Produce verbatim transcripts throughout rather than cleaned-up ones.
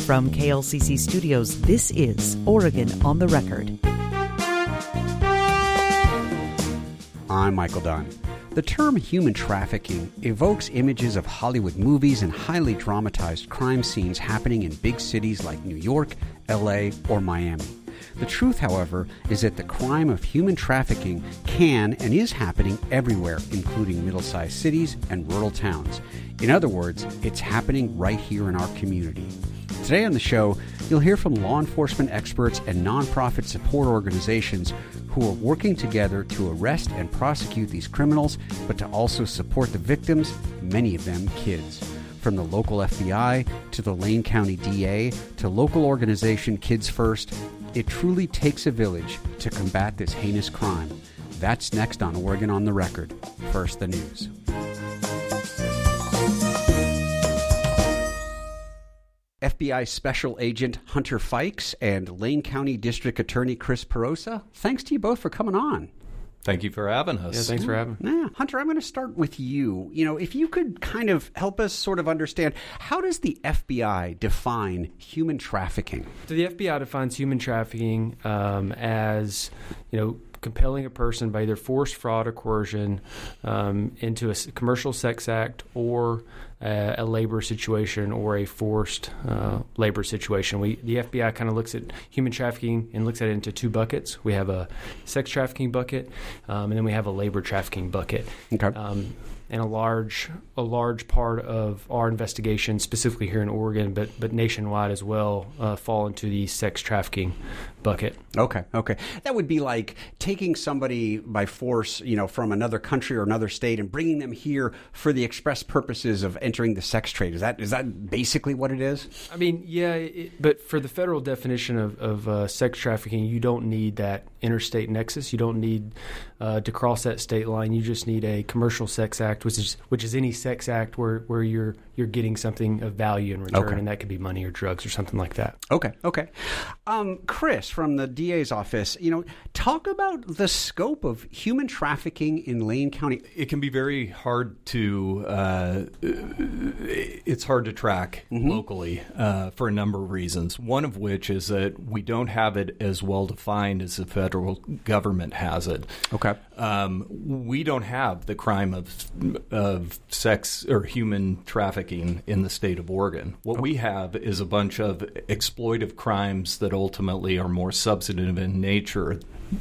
From K L C C Studios, this is Oregon on the Record. I'm Michael Dunn. The term human trafficking evokes images of Hollywood movies and highly dramatized crime scenes happening in big cities like New York, L A, or Miami. The truth, however, is that the crime of human trafficking can and is happening everywhere, including middle-sized cities and rural towns. In other words, it's happening right here in our community. Today on the show, you'll hear from law enforcement experts and nonprofit support organizations who are working together to arrest and prosecute these criminals, but to also support the victims, many of them kids. From the local F B I to the Lane County D A to local organization Kids First, it truly takes a village to combat this heinous crime. That's next on Oregon on the Record. First, the news. F B I Special Agent Hunter Fikes and Lane County District Attorney Chris Perosa, thanks to you both for coming on. Thank you for having us. Yeah, thanks for having me. Yeah. Hunter, I'm going to start with you. You know, if you could kind of help us sort of understand, how does the F B I define human trafficking? So the F B I defines human trafficking um, as, you know, compelling a person by either force, fraud, or coercion um, into a commercial sex act or a, a labor situation or a forced uh, labor situation. We the F B I kind of looks at human trafficking and looks at it into two buckets. We have a sex trafficking bucket, um, and then we have a labor trafficking bucket. Okay. Um, and a large a large part of our investigation, specifically here in Oregon, but but nationwide as well, uh, fall into the sex trafficking bucket. Okay, okay. That would be like taking somebody by force, you know, from another country or another state and bringing them here for the express purposes of entering the sex trade. Is that is that basically what it is? I mean, yeah, it, but for the federal definition of, of uh, sex trafficking, you don't need that interstate nexus. You don't need uh, to cross that state line. You just need a commercial sex act, which is which is any sex act where, where you're you're getting something of value in return, okay. and that could be money or drugs or something like that. Okay, okay. Um, Chris, from the D A's office, you know, talk about the scope of human trafficking in Lane County. It can be very hard to, uh, it's hard to track mm-hmm. locally uh, for a number of reasons. One of which is that we don't have it as well defined as the federal government has it. Okay. Um, we don't have the crime of of sex or human trafficking in the state of Oregon. What okay. we have is a bunch of exploitive crimes that ultimately are more substantive in nature.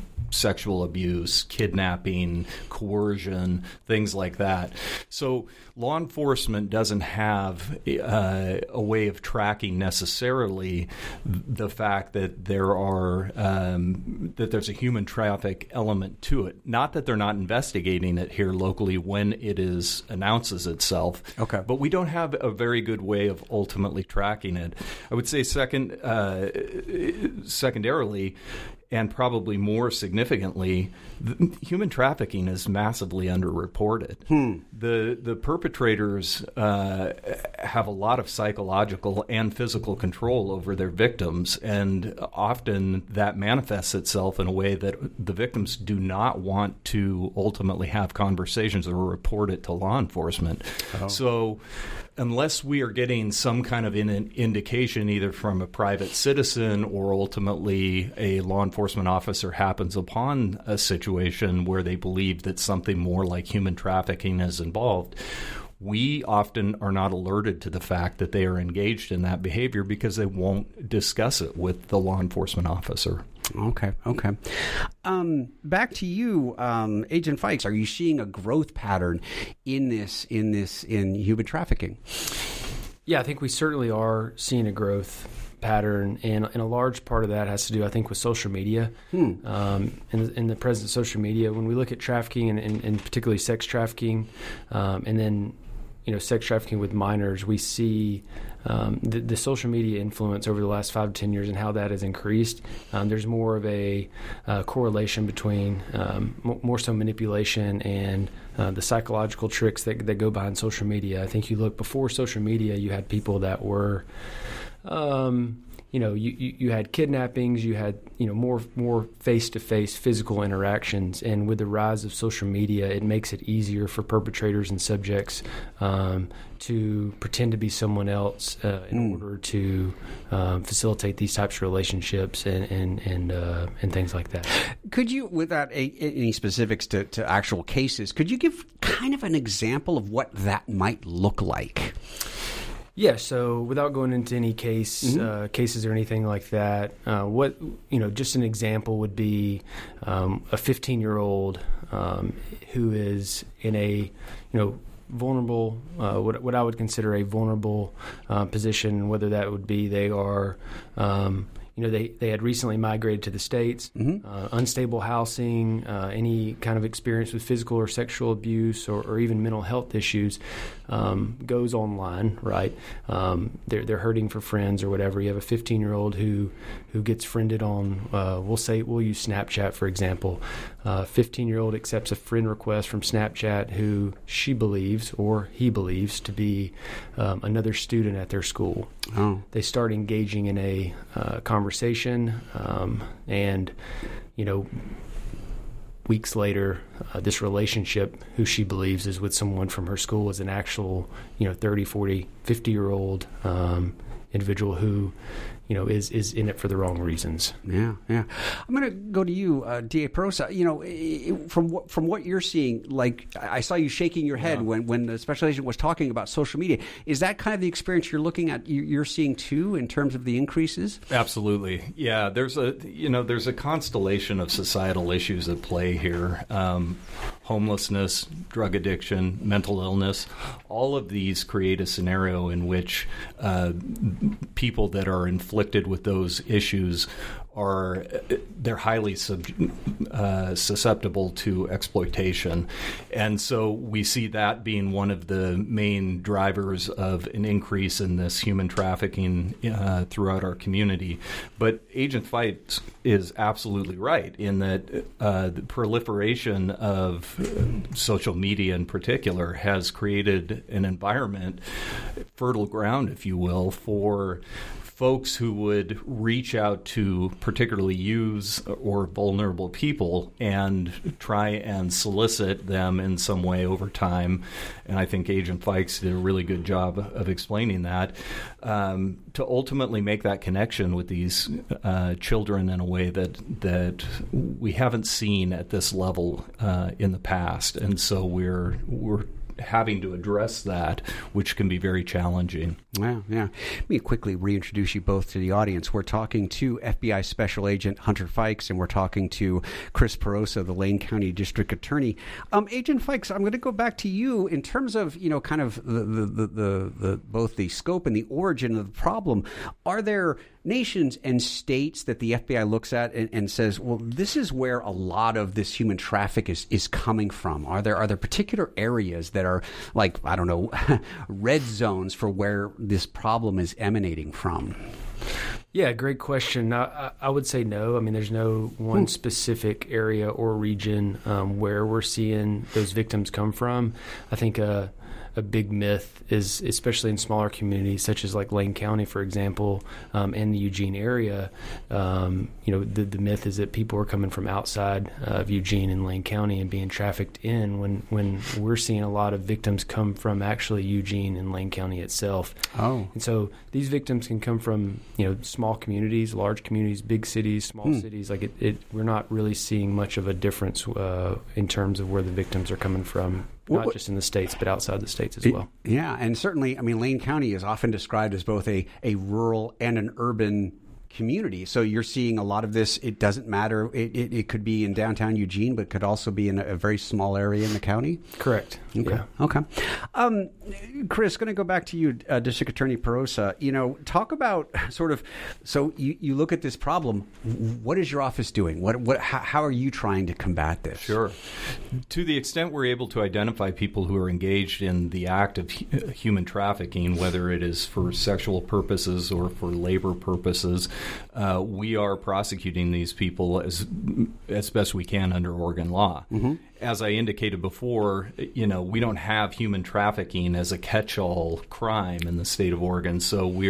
Sexual abuse, kidnapping, coercion, things like that. So law enforcement doesn't have uh, a way of tracking necessarily the fact that there are um, that there's a human traffic element to it. Not that they're not investigating it here locally when it is announces itself. Okay. But we don't have a very good way of ultimately tracking it. I would say second, uh, secondarily, and probably more significantly, the, human trafficking is massively underreported. Hmm. The the perpetrators uh, have a lot of psychological and physical control over their victims, and often that manifests itself in a way that the victims do not want to ultimately have conversations or report it to law enforcement. Oh. So unless we are getting some kind of in, indication either from a private citizen or ultimately a law enforcement officer happens upon a situation where they believe that something more like human trafficking is involved, we often are not alerted to the fact that they are engaged in that behavior because they won't discuss it with the law enforcement officer. Okay, okay. Um, back to you, um, Agent Fikes. Are you seeing a growth pattern in this, in this, in human trafficking? Yeah, I think we certainly are seeing a growth pattern, and, and a large part of that has to do, I think, with social media hmm. um, and, and the presence of social media. When we look at trafficking, and, and, and particularly sex trafficking, um, and then you know, sex trafficking with minors, we see um, the, the social media influence over the last five to ten years and how that has increased. Um, there's more of a uh, correlation between um, m- more so manipulation and uh, the psychological tricks that, that go behind social media. I think you look before social media, you had people that were, um, you know, you, you, you had kidnappings, you had, you know, more more face-to-face physical interactions. And with the rise of social media, it makes it easier for perpetrators and subjects um, to pretend to be someone else uh, in mm. order to um, facilitate these types of relationships and and and, uh, and things like that. Could you, without a, any specifics to, to actual cases, could you give kind of an example of what that might look like? Yeah, so without going into any case mm-hmm. uh, cases or anything like that, uh, what you know, just an example would be um, a fifteen-year-old um, who is in a you know vulnerable, uh, what what I would consider a vulnerable uh, position. Whether that would be they are. Um, You know, they, they had recently migrated to the States, mm-hmm. uh, unstable housing, uh, any kind of experience with physical or sexual abuse or, or even mental health issues um, goes online, right? Um, they're, they're hurting for friends or whatever. You have a fifteen-year-old who, who gets friended on, uh, we'll say, we'll use Snapchat, for example. A uh, fifteen-year-old accepts a friend request from Snapchat who she believes or he believes to be um, another student at their school. Oh. They start engaging in a uh, conversation, um, and, you know, weeks later, uh, this relationship, who she believes is with someone from her school, is an actual, you know, thirty, forty, fifty-year-old um, individual who, you know, is, is in it for the wrong reasons. Yeah, yeah. I'm going to go to you, uh, D A Perosa. You know, it, from what from what you're seeing, like I saw you shaking your head yeah. when, when the special agent was talking about social media. Is that kind of the experience you're looking at? You're seeing too in terms of the increases? Absolutely. Yeah. There's a you know there's a constellation of societal issues at play here. Um, homelessness, drug addiction, mental illness. All of these create a scenario in which uh, people that are inflicted with those issues are they're highly sub, uh, susceptible to exploitation. And so we see that being one of the main drivers of an increase in this human trafficking uh, throughout our community. But Agent Fikes is absolutely right in that uh, the proliferation of social media in particular has created an environment, fertile ground, if you will, for folks who would reach out to particularly youths or vulnerable people and try and solicit them in some way over time. And I think Agent Fikes did a really good job of explaining that, um, to ultimately make that connection with these uh, children in a way that that we haven't seen at this level uh, in the past. And so we're we're having to address that, which can be very challenging. Yeah, yeah. Let me quickly reintroduce you both to the audience. We're talking to F B I Special Agent Hunter Fikes, and we're talking to Chris Perosa, the Lane County District Attorney. Um, Agent Fikes, I'm going to go back to you in terms of, you know, kind of the, the, the, the, the both the scope and the origin of the problem. Are there nations and states that the F B I looks at and, and says, well, this is where a lot of this human traffic is, is coming from? Are there are there particular areas that are like, I don't know, red zones for where this problem is emanating from? Yeah, great question. I, I would say no. I mean, there's no one hmm. specific area or region um, where we're seeing those victims come from. I think uh, a big myth is, especially in smaller communities such as like Lane County, for example, um, and the Eugene area, um, you know, the, the myth is that people are coming from outside of Eugene and Lane County and being trafficked in, when, when we're seeing a lot of victims come from actually Eugene and Lane County itself. Oh. And so these victims can come from, you know, small communities, large communities, big cities, small hmm. cities. Like it, it, we're not really seeing much of a difference uh, in terms of where the victims are coming from. Not well, just in the States, but outside the States as well. Yeah, and certainly, I mean, Lane County is often described as both a, a rural and an urban community. So you're seeing a lot of this. It doesn't matter. It, it, it could be in downtown Eugene, but could also be in a, a very small area in the county? Correct. Okay. Yeah. Okay. Um, Chris, going to go back to you, uh, District Attorney Perosa. You know, talk about sort of, so you, you look at this problem. What is your office doing? What, what, how, how are you trying to combat this? Sure. To the extent we're able to identify people who are engaged in the act of hu- human trafficking, whether it is for sexual purposes or for labor purposes, Uh, we are prosecuting these people as as best we can under Oregon law. Mm-hmm. As I indicated before, you know, we don't have human trafficking as a catch-all crime in the state of Oregon, so we're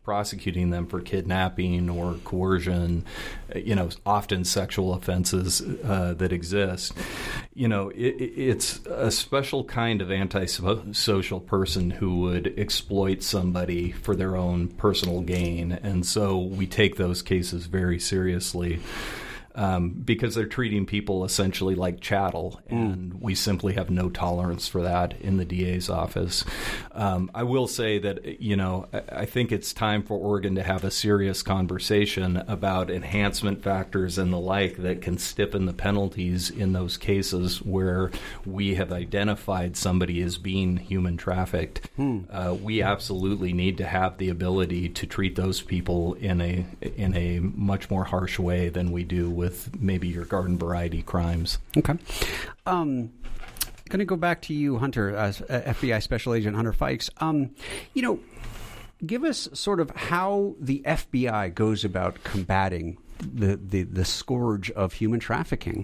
prosecuting them for kidnapping or coercion, you know, often sexual offenses uh, that exist. You know, it, it's a special kind of antisocial person who would exploit somebody for their own personal gain. And so we take those cases very seriously. Um, because they're treating people essentially like chattel, and mm. we simply have no tolerance for that in the D A's office. Um, I will say that, you know, I, I think it's time for Oregon to have a serious conversation about enhancement factors and the like that can stiffen the penalties in those cases where we have identified somebody as being human trafficked. Mm. Uh, we absolutely need to have the ability to treat those people in a in a much more harsh way than we do with with maybe your garden variety crimes. Okay. Um, going to go back to you, Hunter, as uh, F B I Special Agent Hunter Fikes. Um, you know, give us sort of how the F B I goes about combating the, the, the scourge of human trafficking.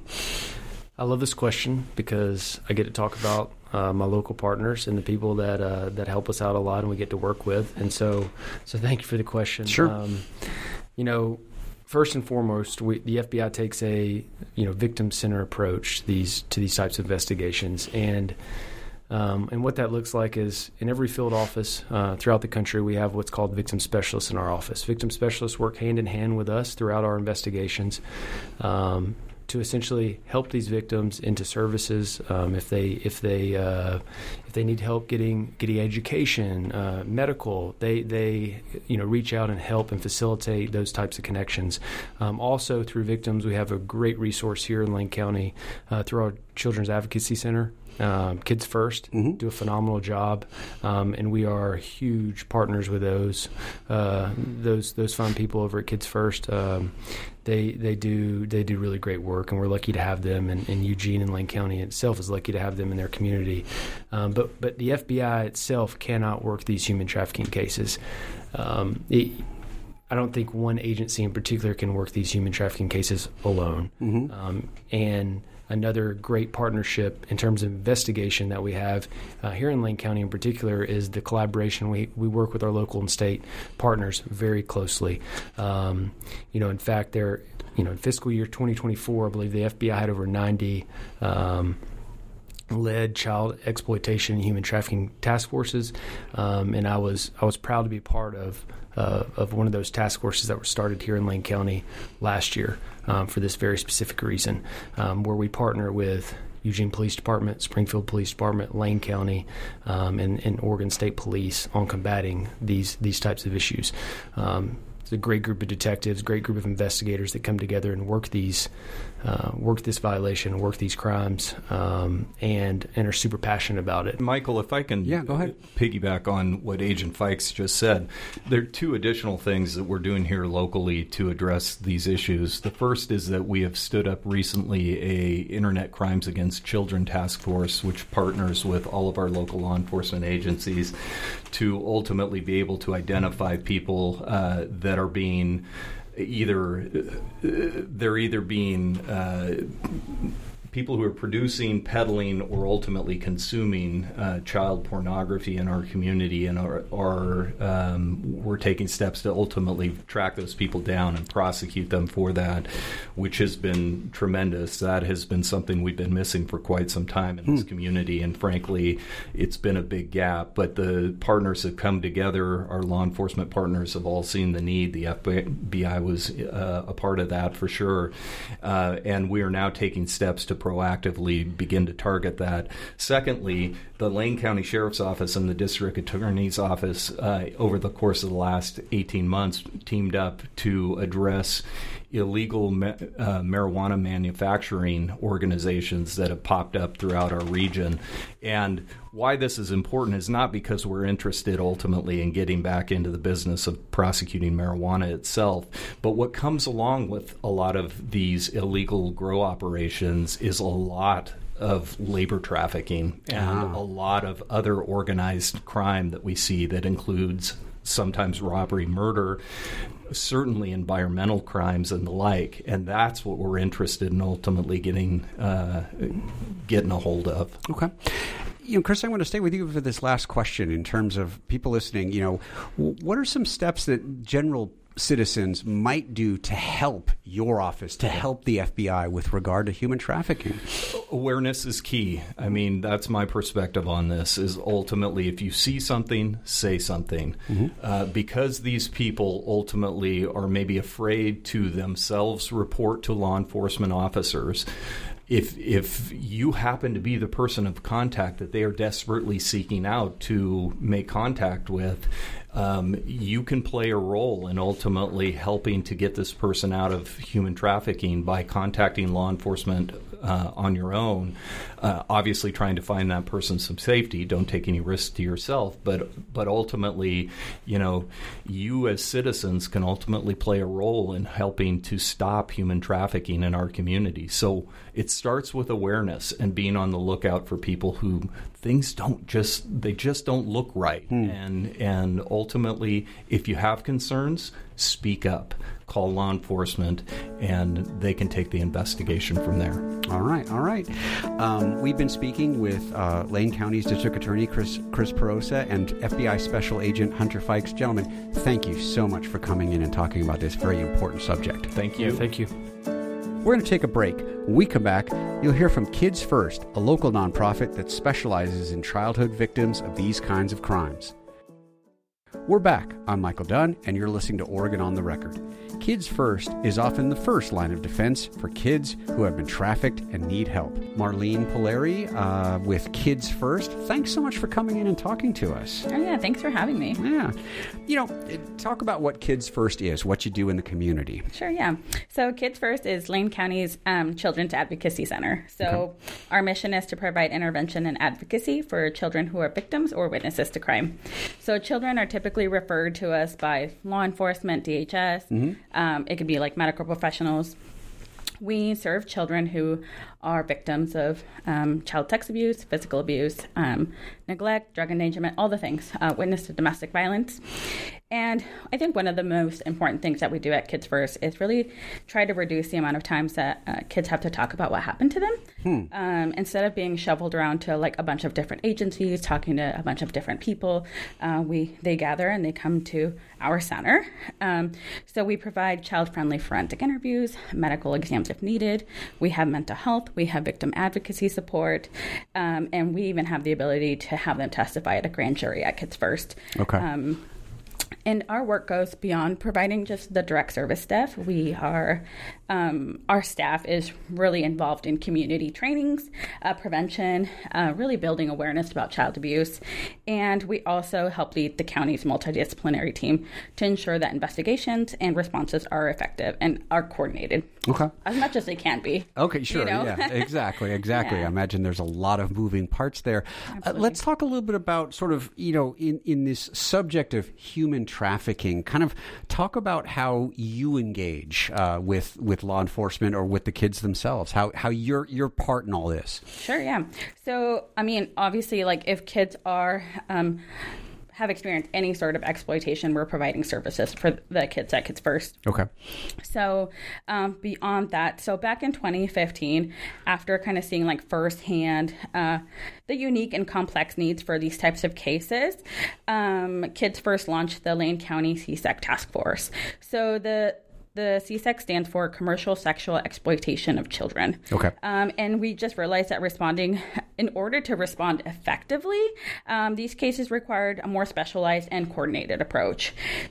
I love this question because I get to talk about uh, my local partners and the people that uh, that help us out a lot and we get to work with. And so, so thank you for the question. Sure. Um, you know, First and foremost, we, the F B I takes a you know victim-centered approach to these to these types of investigations, and um, and what that looks like is in every field office uh, throughout the country, we have what's called victim specialists in our office. Victim specialists work hand in hand with us throughout our investigations um, to essentially help these victims into services um, if they if they uh, if they need help getting getting education, uh, medical. They they you know reach out and help and facilitate those types of connections. Um, also through victims, we have a great resource here in Lane County uh, through our Children's Advocacy Center. Um, Kids First mm-hmm. do a phenomenal job, um, and we are huge partners with those uh, those those fine people over at Kids First. Um, they they do they do really great work, and we're lucky to have them. And, and Eugene and Lane County itself is lucky to have them in their community. Um, but but the F B I itself cannot work these human trafficking cases. Um, it, I don't think one agency in particular can work these human trafficking cases alone. Mm-hmm. Um, and Another great partnership in terms of investigation that we have uh, here in Lane County in particular is the collaboration. We we work with our local and state partners very closely. Um, you know, in fact, there, you know, in fiscal year twenty twenty-four, I believe the F B I had over ninety um, led child exploitation and human trafficking task forces, um, and I was I was proud to be part of. Uh, of one of those task forces that were started here in Lane County last year um, for this very specific reason, um, where we partner with Eugene Police Department, Springfield Police Department, Lane County, um, and, and Oregon State Police on combating these these types of issues. Um, it's a great group of detectives, great group of investigators that come together and work these, uh, work this violation, work these crimes, um, and and are super passionate about it. Michael, if I can yeah, go ahead. piggyback on what Agent Fikes just said, there are two additional things that we're doing here locally to address these issues. The first is that we have stood up recently a Internet Crimes Against Children task force, which partners with all of our local law enforcement agencies to ultimately be able to identify people uh, that are being either they're either being uh, people who are producing, peddling, or ultimately consuming uh, child pornography in our community, and are, are um, we're taking steps to ultimately track those people down and prosecute them for that, which has been tremendous. That has been something we've been missing for quite some time in this hmm. community, and frankly, it's been a big gap. But the partners have come together. Our law enforcement partners have all seen the need. The F B I was uh, a part of that for sure, uh, and we are now taking steps to proactively begin to target that. Secondly, the Lane County Sheriff's Office and the District Attorney's Office uh, over the course of the last eighteen months teamed up to address illegal ma- uh, marijuana manufacturing organizations that have popped up throughout our region. And why this is important is not because we're interested ultimately in getting back into the business of prosecuting marijuana itself, but what comes along with a lot of these illegal grow operations is a lot of labor trafficking and ah. a lot of other organized crime that we see that includes sometimes robbery, murder, certainly environmental crimes and the like. And that's what we're interested in ultimately getting uh, getting a hold of. Okay. You know, Chris, I want to stay with you for this last question in terms of people listening. You know, what are some steps that general citizens might do to help your office, to help the F B I with regard to human trafficking? Awareness is key. I mean, that's my perspective on this, is ultimately if you see something, say something. Mm-hmm. Uh, because these people ultimately are maybe afraid to themselves report to law enforcement officers, If if you happen to be the person of contact that they are desperately seeking out to make contact with, um, you can play a role in ultimately helping to get this person out of human trafficking by contacting law enforcement uh, on your own. Uh, obviously, trying to find that person some safety. Don't take any risks to yourself, but but ultimately, you know, you as citizens can ultimately play a role in helping to stop human trafficking in our community. So it starts with awareness and being on the lookout for people who things don't just they just don't look right. Hmm. And and ultimately, if you have concerns, speak up, call law enforcement, and they can take the investigation from there. All right, all right. Um, we've been speaking with uh, Lane County's District Attorney Chris Chris Perosa and F B I Special Agent Hunter Fikes. Gentlemen, thank you so much for coming in and talking about this very important subject. Thank you. Yeah, thank you. We're going to take a break. When we come back, you'll hear from Kids First, a local nonprofit that specializes in childhood victims of these kinds of crimes. We're back. I'm Michael Dunn, and you're listening to Oregon on the Record. Kids First is often the first line of defense for kids who have been trafficked and need help. Marlene Polari uh, with Kids First, thanks so much for coming in and talking to us. Oh, yeah, thanks for having me. Yeah. You know, talk about what Kids First is, what you do in the community. Sure, yeah. So Kids First is Lane County's um, Children's Advocacy Center. So okay. Our mission is to provide intervention and advocacy for children who are victims or witnesses to crime. So children are typically referred to us by law enforcement, D H S. Mm-hmm. Um, it could be like medical professionals. We serve children who are victims of um, child sex abuse, physical abuse, um, neglect, drug endangerment, all the things, uh, witness to domestic violence. And I think one of the most important things that we do at Kids First is really try to reduce the amount of times that uh, kids have to talk about what happened to them. Hmm. Um, instead of being shoveled around to like a bunch of different agencies, talking to a bunch of different people, uh, we they gather and they come to our center. Um, so we provide child-friendly forensic interviews, medical exams if needed. We have mental health. We have victim advocacy support. Um, and we even have the ability to have them testify at a grand jury at Kids First. Okay. Um, And our work goes beyond providing just the direct service staff. We are, um, our staff is really involved in community trainings, uh, prevention, uh, really building awareness about child abuse. And we also help lead the county's multidisciplinary team to ensure that investigations and responses are effective and are coordinated. Okay. As much as they can be. Okay, sure. You know? Yeah, exactly, exactly. Yeah. I imagine there's a lot of moving parts there. Uh, let's talk a little bit about sort of, you know, in, in this subject of human trafficking, kind of talk about how you engage uh, with with law enforcement or with the kids themselves, how how your your part in all this. Sure, yeah. So, I mean, obviously, like if kids are um, have experienced any sort of exploitation, we're providing services for the kids at Kids First. Okay. So um, beyond that, so back in twenty fifteen, after kind of seeing like firsthand uh, the unique and complex needs for these types of cases, um, Kids First launched the Lane County C SEC Task Force. So the The C SEC stands for Commercial Sexual Exploitation of Children. Okay. Um, and we just realized that responding, in order to respond effectively, um, these cases required a more specialized and coordinated approach.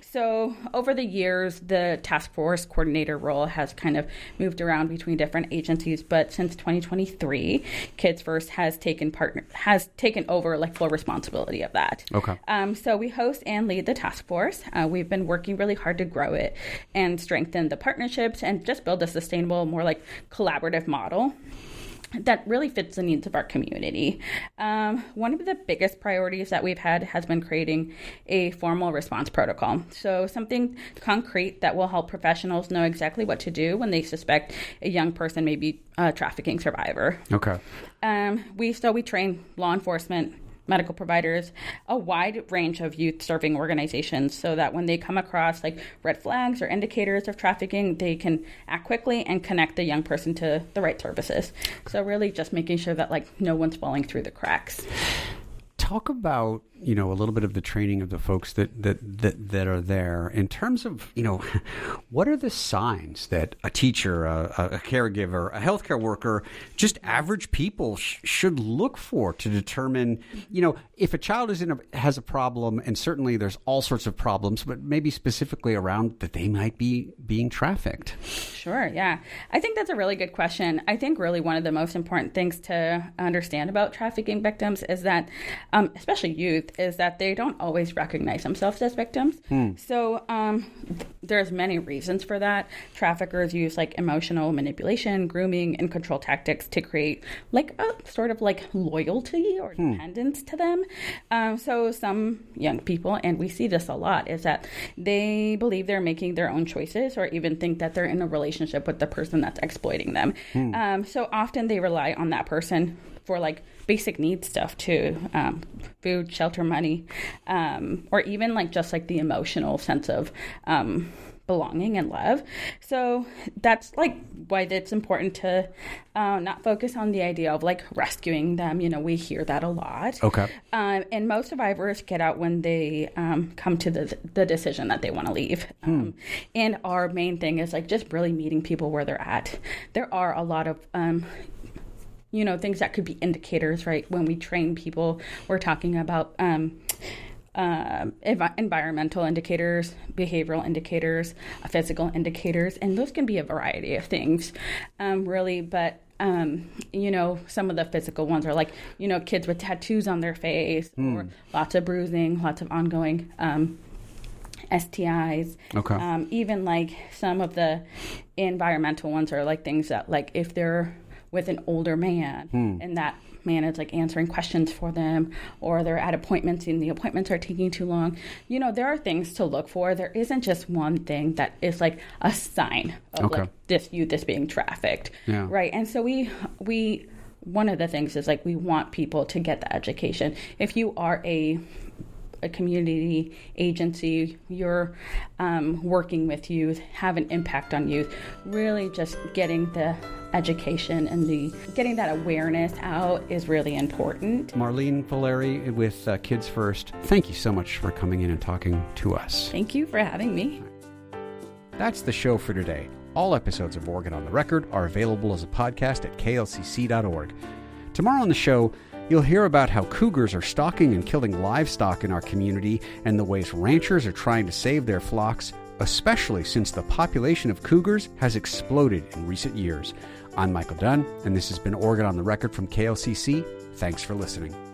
So over the years, the task force coordinator role has kind of moved around between different agencies. But since twenty twenty-three, Kids First has taken partner has taken over like full responsibility of that. Okay. Um, so we host and lead the task force. Uh, we've been working really hard to grow it and strengthen the partnerships and just build a sustainable, more like collaborative model that really fits the needs of our community. Um, one of the biggest priorities that we've had has been creating a formal response protocol. So something concrete that will help professionals know exactly what to do when they suspect a young person may be a trafficking survivor. Okay. Um, we so we train law enforcement, medical providers, a wide range of youth-serving organizations, so that when they come across like red flags or indicators of trafficking, they can act quickly and connect the young person to the right services. So really just making sure that like no one's falling through the cracks. Talk about, you know, a little bit of the training of the folks that, that, that, that are there in terms of, you know, what are the signs that a teacher, a, a caregiver, a healthcare worker, just average people sh- should look for to determine, you know, if a child is in a, has a problem, and certainly there's all sorts of problems, but maybe specifically around that they might be being trafficked. Sure, yeah. I think that's a really good question. I think really one of the most important things to understand about trafficking victims is that, um, especially youth, is that they don't always recognize themselves as victims. Hmm. So um, th- there's many reasons for that. Traffickers use like emotional manipulation, grooming, and control tactics to create like a sort of like loyalty or hmm. dependence to them. Um, so some young people, and we see this a lot, is that they believe they're making their own choices or even think that they're in a relationship with the person that's exploiting them. Hmm. Um, so often they rely on that person for like basic needs stuff too, um, food, shelter, money, um, or even like just like the emotional sense of um, belonging and love. So that's like why it's important to uh, not focus on the idea of like rescuing them. You know, we hear that a lot. Okay. Um, and most survivors get out when they um, come to the the decision that they want to leave. Hmm. Um, and our main thing is like just really meeting people where they're at. There are a lot of um, you know, things that could be indicators, right? When we train people, we're talking about um, uh, env- environmental indicators, behavioral indicators, uh, physical indicators, and those can be a variety of things, um, really. But, um, you know, some of the physical ones are like, you know, kids with tattoos on their face mm. or lots of bruising, lots of ongoing um S T Is. Okay. Um, even like some of the environmental ones are like things that like if they're with an older man hmm. and that man is like answering questions for them, or they're at appointments and the appointments are taking too long. You know, there are things to look for. There isn't just one thing that is like a sign of okay. like this youth is being trafficked. Yeah. Right. And so we, we, one of the things is like we want people to get the education. If you are a a community agency, you're um, working with youth, have an impact on youth, really just getting the education and the getting that awareness out is really important. Marlene Polari with uh, Kids First, thank you so much for coming in and talking to us. Thank you for having me. That's the show for today. All episodes of Oregon on the Record are available as a podcast at K L C C dot org. Tomorrow on the show, you'll hear about how cougars are stalking and killing livestock in our community and the ways ranchers are trying to save their flocks, especially since the population of cougars has exploded in recent years. I'm Michael Dunn, and this has been Oregon on the Record from K L C C. Thanks for listening.